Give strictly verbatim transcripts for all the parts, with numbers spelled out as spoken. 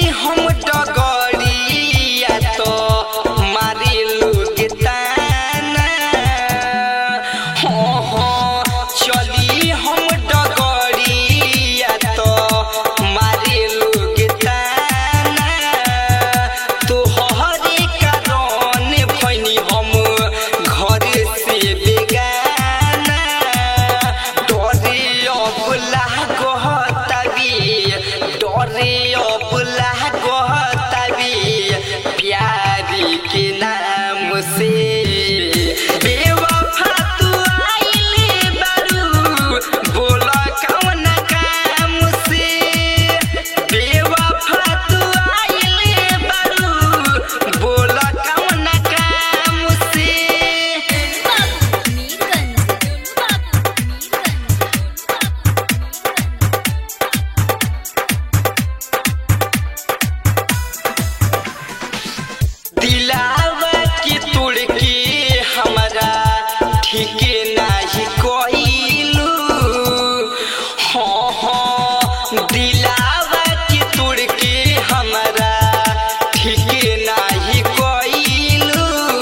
हम डगरिया तो मारे लोग ताना हाँ हाँ चली हम डगरिया तो मारे लोग ताना तो हरे कारण भइनी हम घर से बेगाना डरे अब लागताबी डरे अब लागताबी प्यारी के नाम से बेवफा तू आइले बारू बोला कौन काम से बेवफा तू आइले बारू बोला कौन काम से दिलावा के तोड़ के हमारा ठीक नाही कइलू हाँ हाँ दिलावा के तोड़ के हमारा ठीक नाही कइलू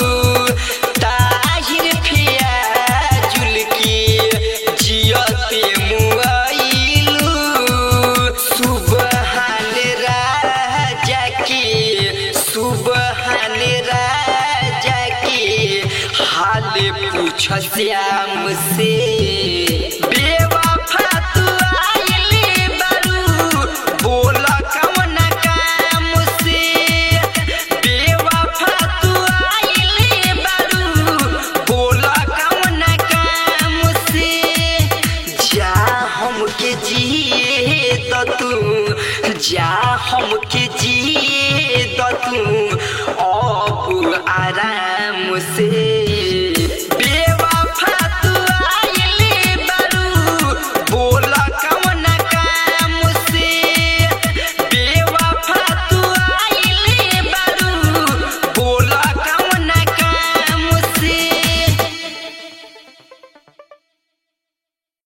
ताहिर फियाजुल के जियते मुआइलू सुबहान राजा के सुबहान राजा के हाल पूछ श्याम से बेवफा तू आइले बारू बोला कौन काम से बेवफा तू आइले बारू बोला कौन काम से जा हमके जिए तो तू जा हमके